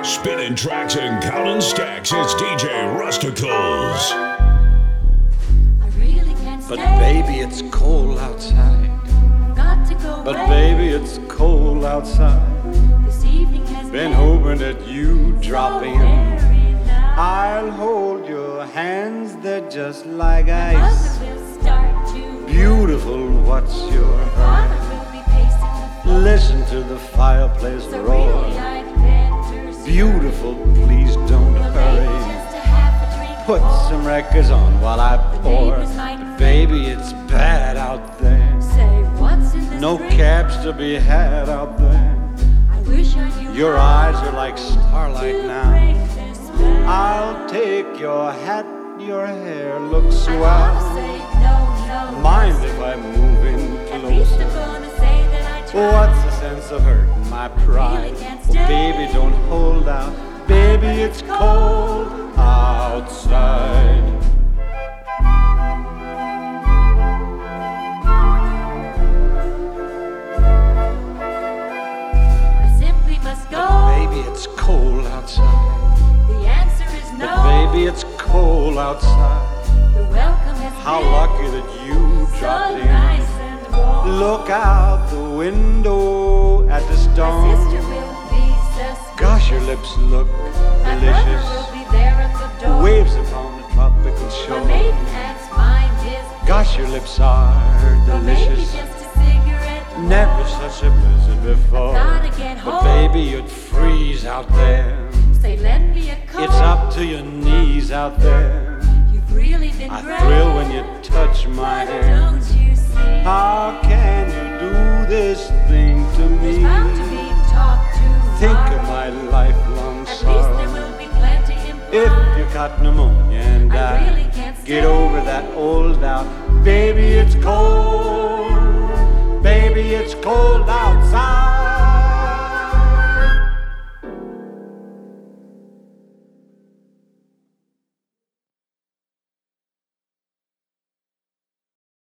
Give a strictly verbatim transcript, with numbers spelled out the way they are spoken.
Spinning tracks and counting stacks, it's D J Rusticles. But baby, it's cold outside. But baby, it's cold outside. Been hoping that you drop in. I'll hold your hands, they're just like ice. Beautiful, what's your hurry? Listen to the fireplace roar. Beautiful, please don't hurry. Put some records on while I pour. But baby, it's bad out there. No cabs to be had out there. Your eyes are like starlight now. I'll take your hat, your hair looks swell. Mind if I move in closer? What's the sense of hurting my pride? Well, baby, don't hold out. Baby, it's cold outside. It's cold outside. The answer is no. But baby, it's cold outside. The welcome has How been lucky that you so dropped in. Nice and warm. Look out the window at the storm. My sister will be suspicious. Gosh, your lips look My delicious. brother will be there at the door. Waves upon the tropical My shore. maiden aunt's mind is Gosh, your lips are or maybe delicious. just a cigarette. Never such a blizzard before. Gotta get But home. baby, you'd freeze out there. Say, lend me a coat. It's up to your knees out there. You've really been I great. thrill when you touch my But hand. don't you see? How can you do this thing to There's me? bound to be talk Think tomorrow. of my lifelong At least there sorrow. will be plenty If implied. you got pneumonia and I I really can't get stay. over that old doubt. Baby, it's cold. Baby, it's cold